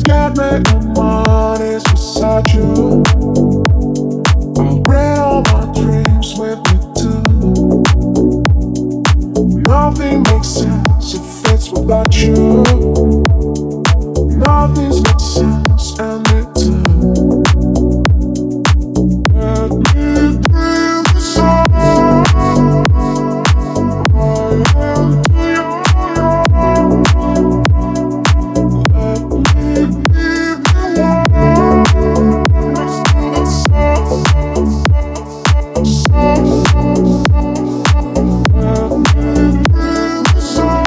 Scared me, my mind is beside you. I'll bring all my dreams with me too. Nothing makes sense if it's without you. Nothing makes sense, and me too. Let me breathe the song. I am to you. Let me breathe the warmth next to the sun. Let me breathe the song.